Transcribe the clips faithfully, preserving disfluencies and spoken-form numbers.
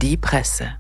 Die Presse.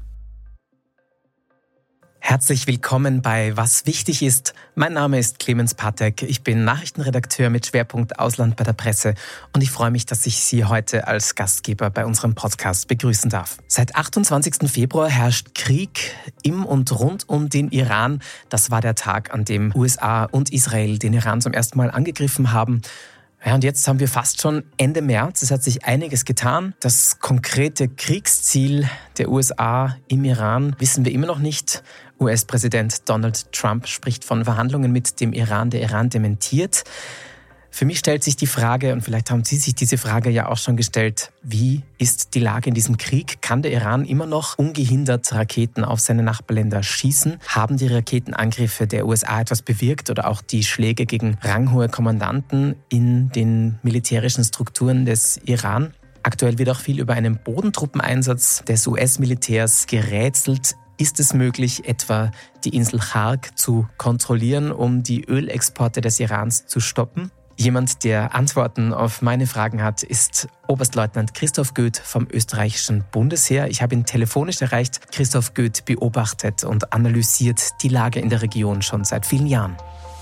Herzlich willkommen bei Was wichtig ist. Mein Name ist Clemens Patek. Ich bin Nachrichtenredakteur mit Schwerpunkt Ausland bei der Presse und ich freue mich, dass ich Sie heute als Gastgeber bei unserem Podcast begrüßen darf. Seit achtundzwanzigsten Februar herrscht Krieg im und rund um den Iran. Das war der Tag, an dem U S A und Israel den Iran zum ersten Mal angegriffen haben. Ja, und jetzt haben wir fast schon Ende März. Es hat sich einiges getan. Das konkrete Kriegsziel der U S A im Iran wissen wir immer noch nicht. U S-Präsident Donald Trump spricht von Verhandlungen mit dem Iran. Der Iran dementiert. Für mich stellt sich die Frage, und vielleicht haben Sie sich diese Frage ja auch schon gestellt, wie ist die Lage in diesem Krieg? Kann der Iran immer noch ungehindert Raketen auf seine Nachbarländer schießen? Haben die Raketenangriffe der U S A etwas bewirkt oder auch die Schläge gegen ranghohe Kommandanten in den militärischen Strukturen des Iran? Aktuell wird auch viel über einen Bodentruppeneinsatz des U S-Militärs gerätselt. Ist es möglich, etwa die Insel Chark zu kontrollieren, um die Ölexporte des Irans zu stoppen? Jemand, der Antworten auf meine Fragen hat, ist Oberstleutnant Christoph Göth vom österreichischen Bundesheer. Ich habe ihn telefonisch erreicht. Christoph Göth beobachtet und analysiert die Lage in der Region schon seit vielen Jahren.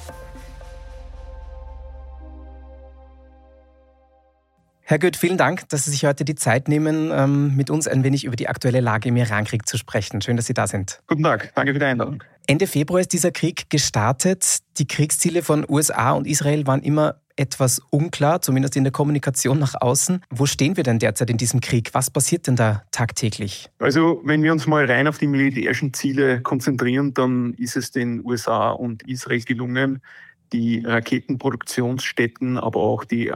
Herr Göth, vielen Dank, dass Sie sich heute die Zeit nehmen, mit uns ein wenig über die aktuelle Lage im Irankrieg zu sprechen. Schön, dass Sie da sind. Guten Tag, danke für die Einladung. Ende Februar ist dieser Krieg gestartet. Die Kriegsziele von U S A und Israel waren immer etwas unklar, zumindest in der Kommunikation nach außen. Wo stehen wir denn derzeit in diesem Krieg? Was passiert denn da tagtäglich? Also wenn wir uns mal rein auf die militärischen Ziele konzentrieren, dann ist es den U S A und Israel gelungen, die Raketenproduktionsstätten, aber auch die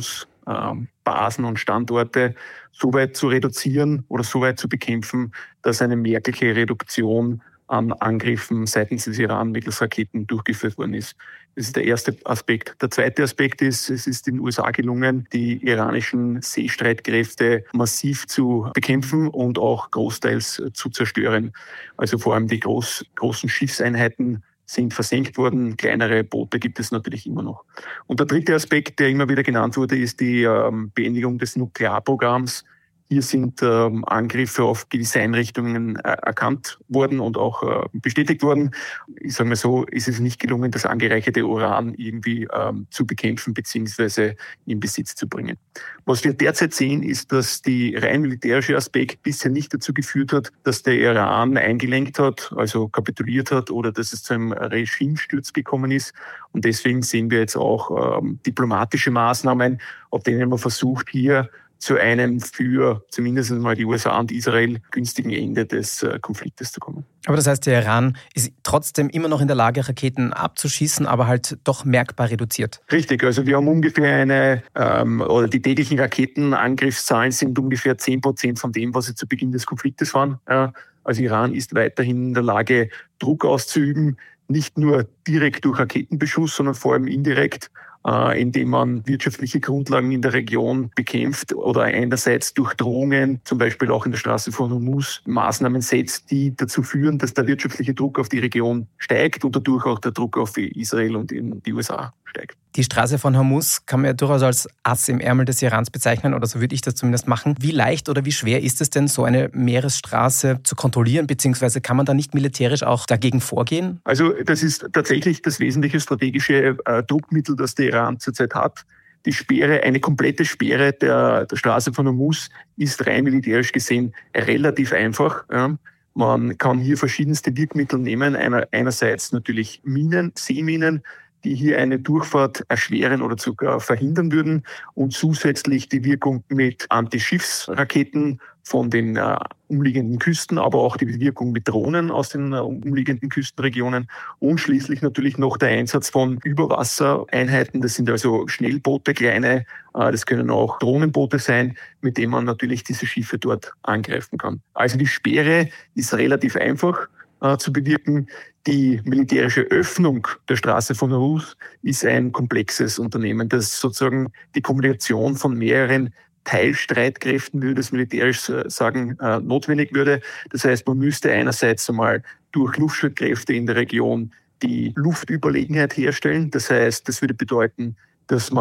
Abschussbasen und Standorte so weit zu reduzieren oder so weit zu bekämpfen, dass eine merkliche Reduktion an Angriffen seitens des Iran mittels Raketen durchgeführt worden ist. Das ist der erste Aspekt. Der zweite Aspekt ist, es ist den U S A gelungen, die iranischen Seestreitkräfte massiv zu bekämpfen und auch großteils zu zerstören. Also vor allem die groß, großen Schiffseinheiten sind versenkt worden. Kleinere Boote gibt es natürlich immer noch. Und der dritte Aspekt, der immer wieder genannt wurde, ist die ähm, Beendigung des Nuklearprogramms. Hier sind ähm, Angriffe auf gewisse Einrichtungen äh, erkannt worden und auch äh, bestätigt worden. Ich sage mal so, ist es nicht gelungen, das angereicherte Uran irgendwie ähm, zu bekämpfen bzw. in Besitz zu bringen. Was wir derzeit sehen, ist, dass der rein militärische Aspekt bisher nicht dazu geführt hat, dass der Iran eingelenkt hat, also kapituliert hat oder dass es zu einem Regimesturz gekommen ist. Und deswegen sehen wir jetzt auch ähm, diplomatische Maßnahmen, auf denen man versucht, hier zu einem für zumindest mal die U S A und Israel günstigen Ende des äh, Konfliktes zu kommen. Aber das heißt, der Iran ist trotzdem immer noch in der Lage, Raketen abzuschießen, aber halt doch merkbar reduziert. Richtig, also wir haben ungefähr eine, ähm, oder die täglichen Raketenangriffszahlen sind ungefähr zehn Prozent von dem, was sie zu Beginn des Konfliktes waren. Ja, also Iran ist weiterhin in der Lage, Druck auszuüben, nicht nur direkt durch Raketenbeschuss, sondern vor allem indirekt, indem man wirtschaftliche Grundlagen in der Region bekämpft oder einerseits durch Drohungen, zum Beispiel auch in der Straße von Hormuz, Maßnahmen setzt, die dazu führen, dass der wirtschaftliche Druck auf die Region steigt und dadurch auch der Druck auf Israel und die U S A steigt. Die Straße von Hormuz kann man ja durchaus als Ass im Ärmel des Irans bezeichnen, oder so würde ich das zumindest machen. Wie leicht oder wie schwer ist es denn, so eine Meeresstraße zu kontrollieren, beziehungsweise kann man da nicht militärisch auch dagegen vorgehen? Also das ist tatsächlich das wesentliche strategische äh, Druckmittel, das der Iran zurzeit hat. Die Sperre, eine komplette Sperre der, der Straße von Hormuz ist rein militärisch gesehen relativ einfach. Ja. Man kann hier verschiedenste Wirkmittel nehmen. Einer, einerseits natürlich Minen, Seeminen, die hier eine Durchfahrt erschweren oder sogar verhindern würden und zusätzlich die Wirkung mit Antischiffsraketen von den äh, umliegenden Küsten, aber auch die Wirkung mit Drohnen aus den äh, umliegenden Küstenregionen und schließlich natürlich noch der Einsatz von Überwassereinheiten. Das sind also Schnellboote, kleine, äh, das können auch Drohnenboote sein, mit denen man natürlich diese Schiffe dort angreifen kann. Also die Sperre ist relativ einfach äh, zu bewirken. Die militärische Öffnung der Straße von Hormuz ist ein komplexes Unternehmen, das sozusagen die Kombination von mehreren Teilstreitkräften, würde das militärisch sagen, notwendig würde. Das heißt, man müsste einerseits einmal durch Luftstreitkräfte in der Region die Luftüberlegenheit herstellen. Das heißt, das würde bedeuten, dass man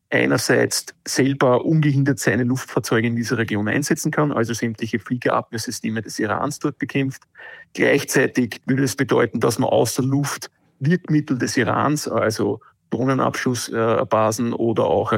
einerseits selber ungehindert seine Luftfahrzeuge in dieser Region einsetzen kann, also sämtliche Fliegerabwehrsysteme des Irans dort bekämpft. Gleichzeitig würde es bedeuten, dass man aus der Luft Wirkmittel des Irans, also Drohnenabschussbasen oder auch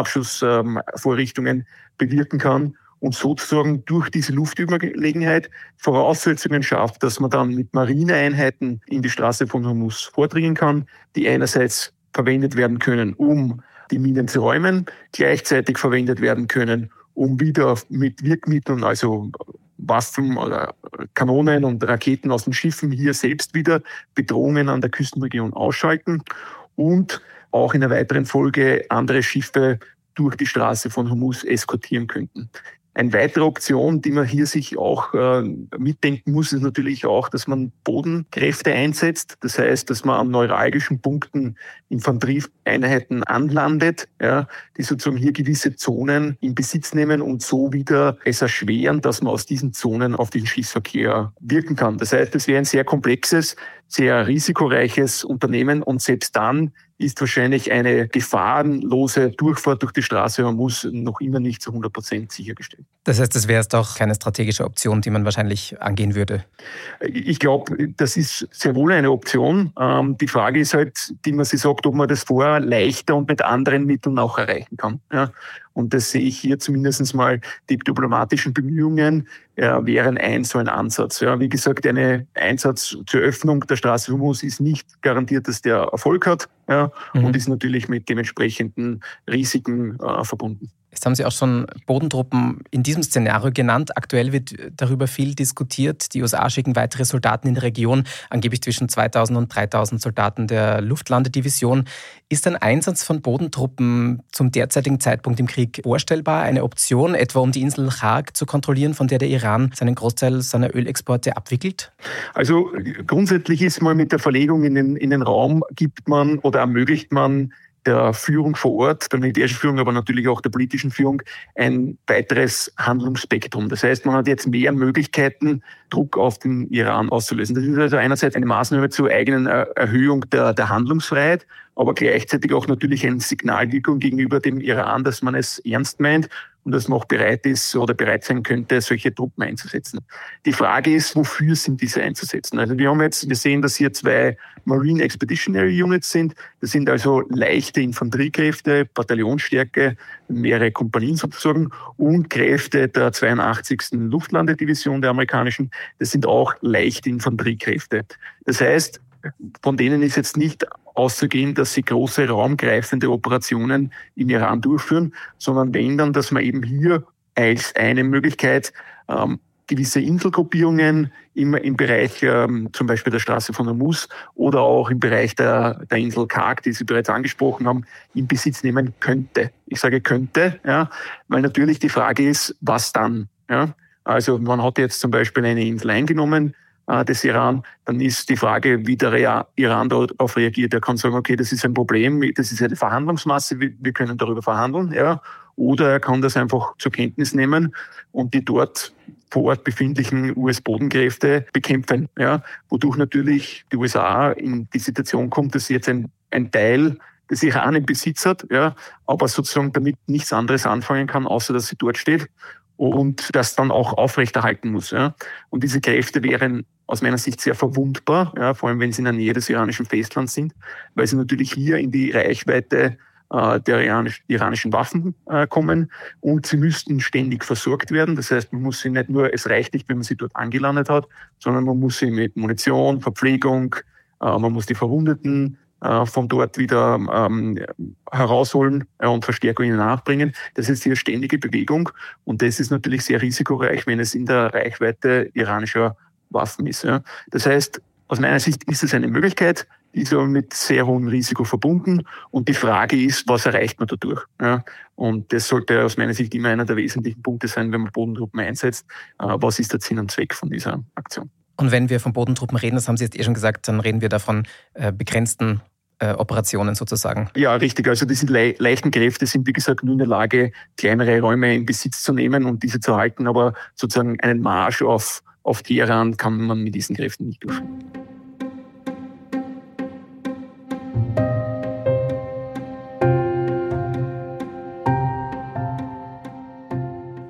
Raketenabschussvorrichtungen bewirken kann und sozusagen durch diese Luftüberlegenheit Voraussetzungen schafft, dass man dann mit Marineeinheiten in die Straße von Hormuz vordringen kann, die einerseits verwendet werden können, um die Minen zu räumen, gleichzeitig verwendet werden können, um wieder mit Wirkmitteln, also Waffen oder Kanonen und Raketen aus den Schiffen hier selbst wieder Bedrohungen an der Küstenregion ausschalten und auch in der weiteren Folge andere Schiffe durch die Straße von Hormuz eskortieren könnten. Eine weitere Option, die man hier sich auch äh, mitdenken muss, ist natürlich auch, dass man Bodenkräfte einsetzt. Das heißt, dass man an neuralgischen Punkten Infanterieeinheiten anlandet, ja, die sozusagen hier gewisse Zonen in Besitz nehmen und so wieder es erschweren, dass man aus diesen Zonen auf den Schiffsverkehr wirken kann. Das heißt, es wäre ein sehr komplexes, sehr risikoreiches Unternehmen und selbst dann ist wahrscheinlich eine gefahrenlose Durchfahrt durch die Straße Hormuz noch immer nicht zu hundert Prozent sichergestellt. Das heißt, das wäre jetzt doch keine strategische Option, die man wahrscheinlich angehen würde? Ich glaube, das ist sehr wohl eine Option. Ähm, die Frage ist halt, die man sich sagt, ob man das vorher leichter und mit anderen Mitteln auch erreichen kann. Ja? Und das sehe ich hier zumindest mal, die diplomatischen Bemühungen äh, wären ein so ein Ansatz. Ja, wie gesagt, ein Einsatz zur Öffnung der Straße Hormuz ist nicht garantiert, dass der Erfolg hat, ja, mhm. und ist natürlich mit dementsprechenden Risiken äh, verbunden. Jetzt haben Sie auch schon Bodentruppen in diesem Szenario genannt. Aktuell wird darüber viel diskutiert. Die U S A schicken weitere Soldaten in die Region, angeblich zwischen zweitausend und dreitausend Soldaten der Luftlandedivision. Ist ein Einsatz von Bodentruppen zum derzeitigen Zeitpunkt im Krieg vorstellbar? Eine Option, etwa um die Insel Chark zu kontrollieren, von der der Iran seinen Großteil seiner Ölexporte abwickelt? Also grundsätzlich ist mal mit der Verlegung in den, in den Raum, gibt man oder ermöglicht man der Führung vor Ort, der militärischen Führung, aber natürlich auch der politischen Führung, ein weiteres Handlungsspektrum. Das heißt, man hat jetzt mehr Möglichkeiten, Druck auf den Iran auszulösen. Das ist also einerseits eine Maßnahme zur eigenen Erhöhung der, der Handlungsfreiheit, aber gleichzeitig auch natürlich eine Signalwirkung gegenüber dem Iran, dass man es ernst meint und dass man auch bereit ist oder bereit sein könnte, solche Truppen einzusetzen. Die Frage ist, wofür sind diese einzusetzen? Also wir haben jetzt, wir sehen, dass hier zwei Marine Expeditionary Units sind. Das sind also leichte Infanteriekräfte, Bataillonsstärke, mehrere Kompanien sozusagen und Kräfte der zweiundachtzigsten Luftlandedivision der amerikanischen. Das sind auch leichte Infanteriekräfte. Das heißt, von denen ist jetzt nicht auszugehen, dass sie große raumgreifende Operationen im Iran durchführen, sondern wenn dann, dass man eben hier als eine Möglichkeit ähm, gewisse Inselgruppierungen im, im Bereich ähm, zum Beispiel der Straße von Hormuz oder auch im Bereich der, der Insel Chark, die Sie bereits angesprochen haben, in Besitz nehmen könnte. Ich sage könnte, ja, weil natürlich die Frage ist, was dann? Ja? Also man hat jetzt zum Beispiel eine Insel eingenommen, des Iran, dann ist die Frage, wie der Iran darauf reagiert. Er kann sagen, okay, das ist ein Problem, das ist eine Verhandlungsmasse, wir können darüber verhandeln, ja. Oder er kann das einfach zur Kenntnis nehmen und die dort vor Ort befindlichen U S-Bodenkräfte bekämpfen, ja. Wodurch natürlich die U S A in die Situation kommt, dass sie jetzt ein, ein Teil des Iran im Besitz hat, ja, aber sozusagen damit nichts anderes anfangen kann, außer dass sie dort steht und das dann auch aufrechterhalten muss. Ja. Und diese Kräfte wären aus meiner Sicht sehr verwundbar, ja, vor allem wenn sie in der Nähe des iranischen Festlands sind, weil sie natürlich hier in die Reichweite äh, der iranisch, iranischen Waffen äh, kommen und sie müssten ständig versorgt werden. Das heißt, man muss sie nicht nur, es reicht nicht, wenn man sie dort angelandet hat, sondern man muss sie mit Munition, Verpflegung, äh, man muss die Verwundeten äh, von dort wieder ähm, herausholen äh, und Verstärkungen nachbringen. Das ist hier ständige Bewegung und das ist natürlich sehr risikoreich, wenn es in der Reichweite iranischer Waffen ist. Ja. Das heißt, aus meiner Sicht ist es eine Möglichkeit, die ist aber mit sehr hohem Risiko verbunden. Und die Frage ist, was erreicht man dadurch? Ja. Und das sollte aus meiner Sicht immer einer der wesentlichen Punkte sein, wenn man Bodentruppen einsetzt. Äh, was ist der Sinn und Zweck von dieser Aktion? Und wenn wir von Bodentruppen reden, das haben Sie jetzt eh schon gesagt, dann reden wir davon äh, begrenzten äh, Operationen sozusagen. Ja, richtig. Also diese le- leichten Kräfte sind, wie gesagt, nur in der Lage, kleinere Räume in Besitz zu nehmen und diese zu halten, aber sozusagen einen Marsch auf Auf Teheran kann man mit diesen Kräften nicht durchführen.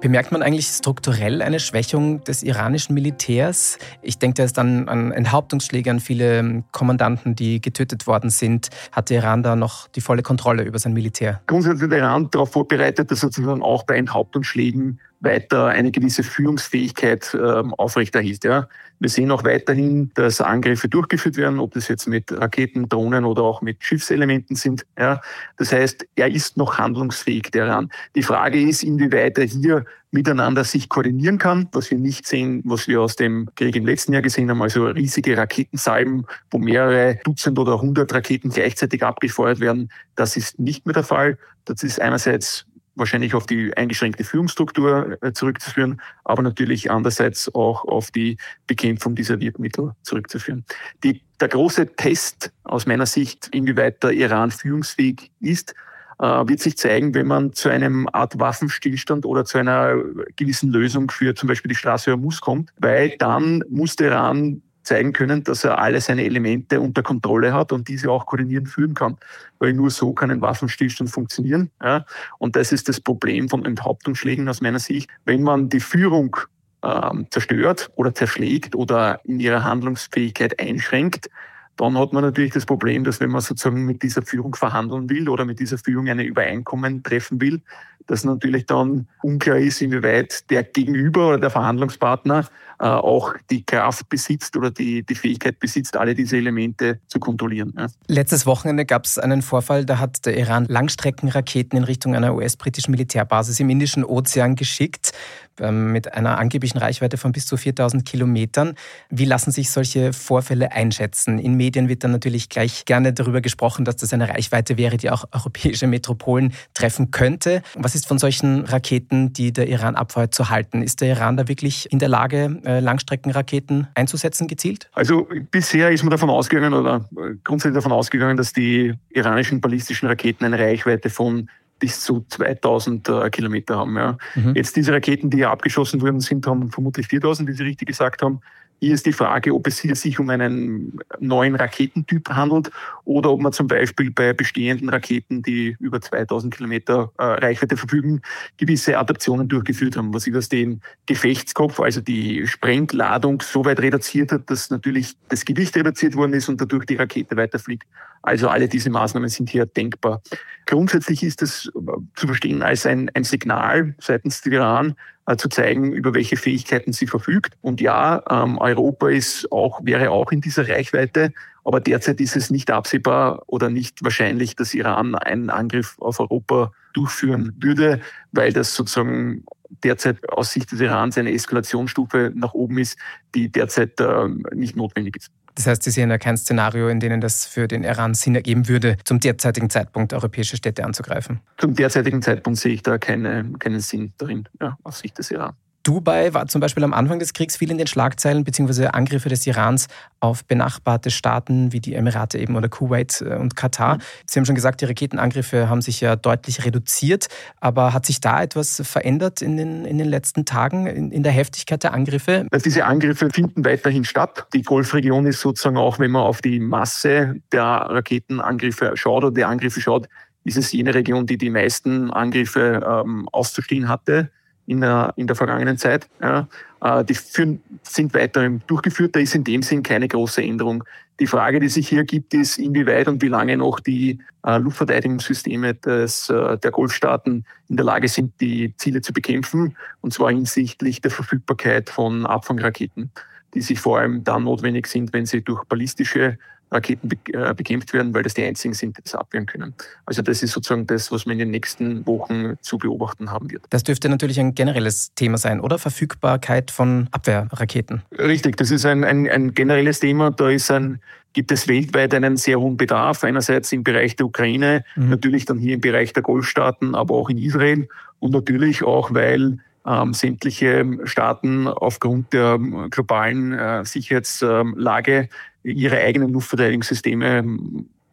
Bemerkt man eigentlich strukturell eine Schwächung des iranischen Militärs? Ich denke jetzt an, an Enthauptungsschläge, an viele Kommandanten, die getötet worden sind. Hat der Iran da noch die volle Kontrolle über sein Militär? Grundsätzlich ist der Iran darauf vorbereitet, dass sozusagen auch bei Enthauptungsschlägen weiter eine gewisse Führungsfähigkeit äh, aufrechterhält. Ja. Wir sehen auch weiterhin, dass Angriffe durchgeführt werden, ob das jetzt mit Raketen, Drohnen oder auch mit Schiffselementen sind. Ja. Das heißt, er ist noch handlungsfähig, der Iran. Die Frage ist, inwieweit er hier miteinander sich koordinieren kann, was wir nicht sehen, was wir aus dem Krieg im letzten Jahr gesehen haben, also riesige Raketensalben, wo mehrere Dutzend oder hundert Raketen gleichzeitig abgefeuert werden. Das ist nicht mehr der Fall. Das ist einerseits wahrscheinlich auf die eingeschränkte Führungsstruktur zurückzuführen, aber natürlich andererseits auch auf die Bekämpfung dieser Wirkmittel zurückzuführen. Die, der große Test aus meiner Sicht, inwieweit der Iran führungsfähig ist, wird sich zeigen, wenn man zu einem Art Waffenstillstand oder zu einer gewissen Lösung für zum Beispiel die Straße Hormuz kommt, weil dann muss der Iran zeigen können, dass er alle seine Elemente unter Kontrolle hat und diese auch koordinieren führen kann. Weil nur so kann ein Waffenstillstand funktionieren. Ja. Und das ist das Problem von Enthauptungsschlägen aus meiner Sicht. Wenn man die Führung ähm, zerstört oder zerschlägt oder in ihrer Handlungsfähigkeit einschränkt, dann hat man natürlich das Problem, dass wenn man sozusagen mit dieser Führung verhandeln will oder mit dieser Führung eine Übereinkommen treffen will, dass natürlich dann unklar ist, inwieweit der Gegenüber oder der Verhandlungspartner äh, auch die Kraft besitzt oder die, die Fähigkeit besitzt, alle diese Elemente zu kontrollieren. Ja. Letztes Wochenende gab es einen Vorfall, da hat der Iran Langstreckenraketen in Richtung einer U S-britischen Militärbasis im Indischen Ozean geschickt, ähm, mit einer angeblichen Reichweite von bis zu viertausend Kilometern. Wie lassen sich solche Vorfälle einschätzen? In Medien wird dann natürlich gleich gerne darüber gesprochen, dass das eine Reichweite wäre, die auch europäische Metropolen treffen könnte. Was ist von solchen Raketen, die der Iran abfeuert, zu halten? Ist der Iran da wirklich in der Lage, Langstreckenraketen einzusetzen, gezielt? Also bisher ist man davon ausgegangen oder grundsätzlich davon ausgegangen, dass die iranischen ballistischen Raketen eine Reichweite von bis zu zweitausend äh, Kilometer haben. Ja. Mhm. Jetzt diese Raketen, die hier abgeschossen worden sind, haben vermutlich viertausend, wie Sie richtig gesagt haben. Hier ist die Frage, ob es hier sich um einen neuen Raketentyp handelt oder ob man zum Beispiel bei bestehenden Raketen, die über zweitausend Kilometer äh, Reichweite verfügen, gewisse Adaptionen durchgeführt haben, was über den Gefechtskopf, also die Sprengladung, so weit reduziert hat, dass natürlich das Gewicht reduziert worden ist und dadurch die Rakete weiterfliegt. Also alle diese Maßnahmen sind hier denkbar. Grundsätzlich ist es zu verstehen als ein, ein Signal seitens des Iran, äh, zu zeigen, über welche Fähigkeiten sie verfügt. Und ja, ähm, Europa ist auch, wäre auch in dieser Reichweite, aber derzeit ist es nicht absehbar oder nicht wahrscheinlich, dass Iran einen Angriff auf Europa durchführen würde, weil das sozusagen derzeit aus Sicht des Irans eine Eskalationsstufe nach oben ist, die derzeit äh, nicht notwendig ist. Das heißt, Sie sehen ja kein Szenario, in dem das für den Iran Sinn ergeben würde, zum derzeitigen Zeitpunkt europäische Städte anzugreifen? Zum derzeitigen Zeitpunkt sehe ich da keine, keinen Sinn darin, ja, aus Sicht des Iran. Dubai war zum Beispiel am Anfang des Kriegs viel in den Schlagzeilen, beziehungsweise Angriffe des Irans auf benachbarte Staaten wie die Emirate eben oder Kuwait und Katar. Sie haben schon gesagt, die Raketenangriffe haben sich ja deutlich reduziert, aber hat sich da etwas verändert in den, in den letzten Tagen, in, in der Heftigkeit der Angriffe? Also diese Angriffe finden weiterhin statt. Die Golfregion ist sozusagen auch, wenn man auf die Masse der Raketenangriffe schaut oder der Angriffe schaut, ist es jene Region, die die meisten Angriffe ähm, auszustehen hatte in der, in der vergangenen Zeit. Ja, äh, die führen, sind weiter durchgeführt. Da ist in dem Sinn keine große Änderung. Die Frage, die sich hier gibt, ist, inwieweit und wie lange noch die äh, Luftverteidigungssysteme des, äh, der Golfstaaten in der Lage sind, die Ziele zu bekämpfen, und zwar hinsichtlich der Verfügbarkeit von Abfangraketen, die sich vor allem dann notwendig sind, wenn sie durch ballistische Raketen bekämpft werden, weil das die einzigen sind, die das abwehren können. Also das ist sozusagen das, was man in den nächsten Wochen zu beobachten haben wird. Das dürfte natürlich ein generelles Thema sein, oder? Verfügbarkeit von Abwehrraketen. Richtig, das ist ein, ein, ein generelles Thema. Da ist ein, gibt es weltweit einen sehr hohen Bedarf. Einerseits im Bereich der Ukraine, mhm. natürlich dann hier im Bereich der Golfstaaten, aber auch in Israel. Und natürlich auch, weil ähm, sämtliche Staaten aufgrund der globalen äh, Sicherheitslage ihre eigenen Luftverteidigungssysteme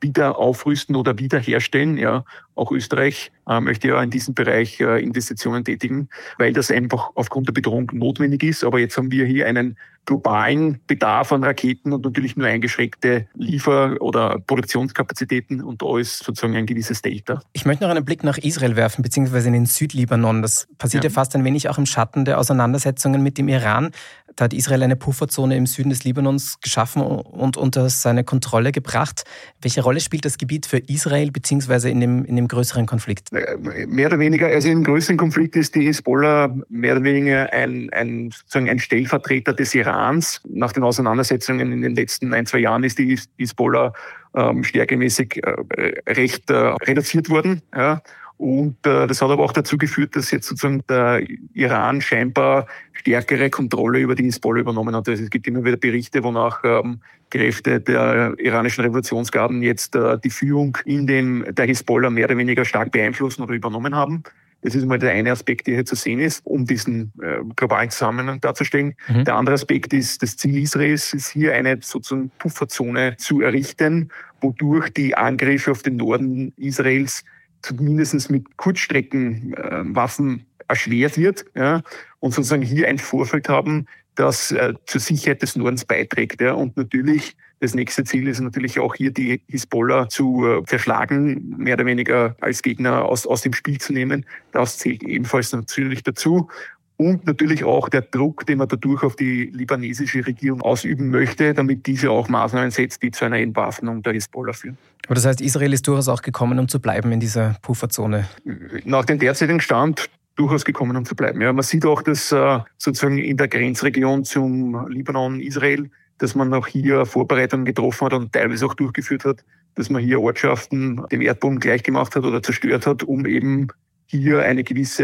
wieder aufrüsten oder wiederherstellen. Ja, auch Österreich äh, möchte ja in diesem Bereich äh, Investitionen tätigen, weil das einfach aufgrund der Bedrohung notwendig ist. Aber jetzt haben wir hier einen globalen Bedarf an Raketen und natürlich nur eingeschränkte Liefer- oder Produktionskapazitäten. Und da ist sozusagen ein gewisses Delta. Ich möchte noch einen Blick nach Israel werfen, beziehungsweise in den Südlibanon. Das passiert ja. ja fast ein wenig auch im Schatten der Auseinandersetzungen mit dem Iran. Da hat Israel eine Pufferzone im Süden des Libanons geschaffen und unter seine Kontrolle gebracht. Welche Rolle spielt das Gebiet für Israel beziehungsweise in dem, in dem größeren Konflikt? Mehr oder weniger, also im größeren Konflikt ist die Hisbollah mehr oder weniger ein, ein, sozusagen ein Stellvertreter des Irans. Nach den Auseinandersetzungen in den letzten ein, zwei Jahren ist die Hisbollah ähm, stärkemäßig äh, recht äh, reduziert worden. Ja. Und äh, das hat aber auch dazu geführt, dass jetzt sozusagen der Iran scheinbar stärkere Kontrolle über die Hisbollah übernommen hat. Also es gibt immer wieder Berichte, wonach ähm, Kräfte der iranischen Revolutionsgarden jetzt äh, die Führung in dem der Hisbollah mehr oder weniger stark beeinflussen oder übernommen haben. Das ist mal der eine Aspekt, der hier zu sehen ist, um diesen äh, globalen Zusammenhang darzustellen. Mhm. Der andere Aspekt ist, das Ziel Israels ist hier eine sozusagen Pufferzone zu errichten, wodurch die Angriffe auf den Norden Israels zumindest mit Kurzstreckenwaffen erschwert wird, ja, und sozusagen hier ein Vorfeld haben, das äh, zur Sicherheit des Nordens beiträgt. Ja. Und natürlich, das nächste Ziel ist natürlich auch hier die Hisbollah zu äh, verschlagen, mehr oder weniger als Gegner aus, aus dem Spiel zu nehmen. Das zählt ebenfalls natürlich dazu. Und natürlich auch der Druck, den man dadurch auf die libanesische Regierung ausüben möchte, damit diese auch Maßnahmen setzt, die zu einer Entwaffnung der Hisbollah führen. Aber das heißt, Israel ist durchaus auch gekommen, um zu bleiben in dieser Pufferzone? Nach dem derzeitigen Stand durchaus gekommen, um zu bleiben. Ja, man sieht auch, dass äh, sozusagen in der Grenzregion zum Libanon, Israel, dass man auch hier Vorbereitungen getroffen hat und teilweise auch durchgeführt hat, dass man hier Ortschaften dem Erdboden gleichgemacht hat oder zerstört hat, um eben hier eine gewisse,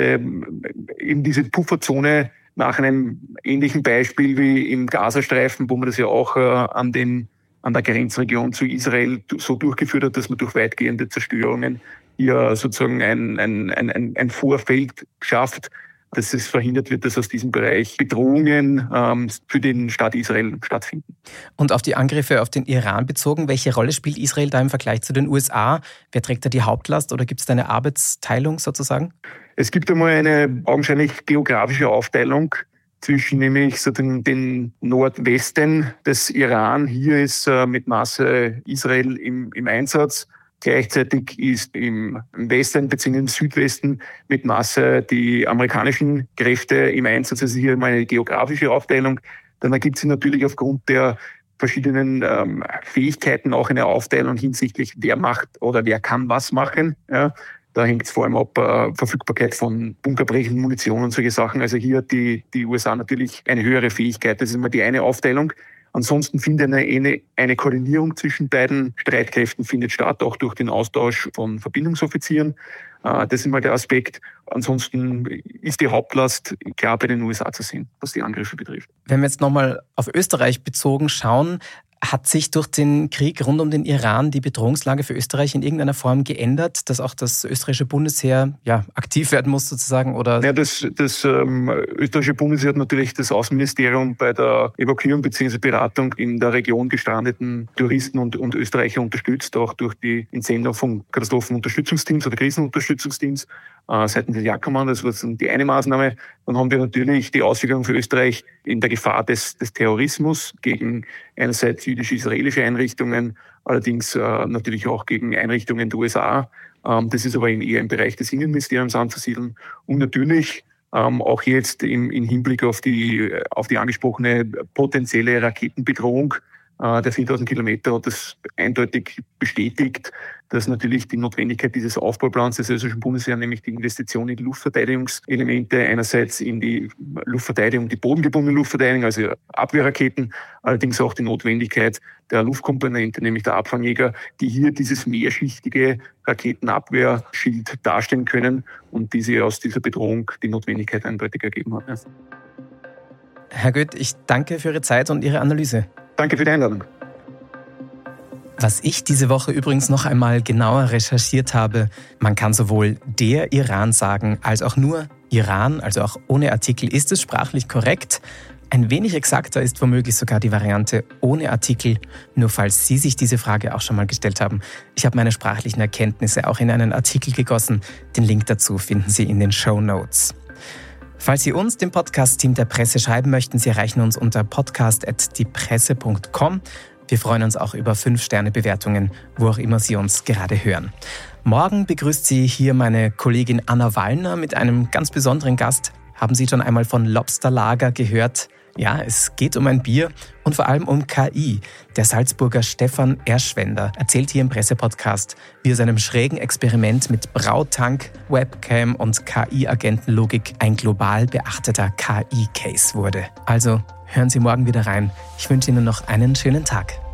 eben diese Pufferzone nach einem ähnlichen Beispiel wie im Gazastreifen, wo man das ja auch äh, an den, an der Grenzregion zu Israel so durchgeführt hat, dass man durch weitgehende Zerstörungen hier sozusagen ein, ein, ein, ein Vorfeld schafft, dass es verhindert wird, dass aus diesem Bereich Bedrohungen ähm, für den Staat Israel stattfinden. Und auf die Angriffe auf den Iran bezogen, welche Rolle spielt Israel da im Vergleich zu den U S A? Wer trägt da die Hauptlast oder gibt es da eine Arbeitsteilung sozusagen? Es gibt einmal eine augenscheinlich geografische Aufteilung zwischen nämlich sozusagen den Nordwesten des Iran. Hier ist äh, mit Masse Israel im, im Einsatz. Gleichzeitig ist im Westen bzw. im Südwesten mit Masse die amerikanischen Kräfte im Einsatz. Also hier mal eine geografische Aufteilung. Dann ergibt sich natürlich aufgrund der verschiedenen ähm, Fähigkeiten auch eine Aufteilung hinsichtlich, wer macht oder wer kann was machen. Ja. Da hängt es vor allem ab äh, Verfügbarkeit von bunkerbrechenden Munition und solche Sachen. Also hier hat die, die U S A natürlich eine höhere Fähigkeit. Das ist mal die eine Aufteilung. Ansonsten findet eine, eine, eine Koordinierung zwischen beiden Streitkräften findet statt, auch durch den Austausch von Verbindungsoffizieren. Das ist mal der Aspekt. Ansonsten ist die Hauptlast klar bei den U S A zu sehen, was die Angriffe betrifft. Wenn wir jetzt nochmal auf Österreich bezogen schauen, hat sich durch den Krieg rund um den Iran die Bedrohungslage für Österreich in irgendeiner Form geändert, dass auch das österreichische Bundesheer ja, aktiv werden muss sozusagen? Oder? Ja, das, das ähm, österreichische Bundesheer hat natürlich das Außenministerium bei der Evakuierung bzw. Beratung in der Region gestrandeten Touristen und, und Österreicher unterstützt, auch durch die Entsendung von Katastrophenunterstützungsteams oder Krisenunterstützungsteams äh, seitens des Jagdkommandos. Das war die eine Maßnahme. Dann haben wir natürlich die Auswirkungen für Österreich in der Gefahr des, des Terrorismus gegen einerseits jüdisch-israelische Einrichtungen, allerdings äh, natürlich auch gegen Einrichtungen der U S A. Ähm, das ist aber eher im Bereich des Innenministeriums anzusiedeln. Und natürlich ähm, auch jetzt im, im Hinblick auf die, auf die angesprochene potenzielle Raketenbedrohung äh, der viertausend Kilometer hat das eindeutig bestätigt, dass natürlich die Notwendigkeit dieses Aufbauplans des österreichischen Bundesheers, nämlich die Investition in die Luftverteidigungselemente, einerseits in die Luftverteidigung, die bodengebundene Luftverteidigung, also Abwehrraketen, allerdings auch die Notwendigkeit der Luftkomponente, nämlich der Abfangjäger, die hier dieses mehrschichtige Raketenabwehrschild darstellen können und diese aus dieser Bedrohung die Notwendigkeit eindeutig ergeben hat. Herr Göth, ich danke für Ihre Zeit und Ihre Analyse. Danke für die Einladung. Was ich diese Woche übrigens noch einmal genauer recherchiert habe, man kann sowohl der Iran sagen, als auch nur Iran, also auch ohne Artikel. Ist es sprachlich korrekt? Ein wenig exakter ist womöglich sogar die Variante ohne Artikel, nur falls Sie sich diese Frage auch schon mal gestellt haben. Ich habe meine sprachlichen Erkenntnisse auch in einen Artikel gegossen. Den Link dazu finden Sie in den Shownotes. Falls Sie uns, dem Podcast-Team der Presse, schreiben möchten, Sie erreichen uns unter podcast at diepresse punkt com. Wir freuen uns auch über fünf Sterne Bewertungen, wo auch immer Sie uns gerade hören. Morgen begrüßt Sie hier meine Kollegin Anna Wallner mit einem ganz besonderen Gast. Haben Sie schon einmal von Lobsterlager gehört? Ja, es geht um ein Bier und vor allem um K I. Der Salzburger Stefan Erschwender erzählt hier im Pressepodcast, wie aus einem schrägen Experiment mit Brautank, Webcam und K I-Agentenlogik ein global beachteter K I-Case wurde. Also hören Sie morgen wieder rein. Ich wünsche Ihnen noch einen schönen Tag.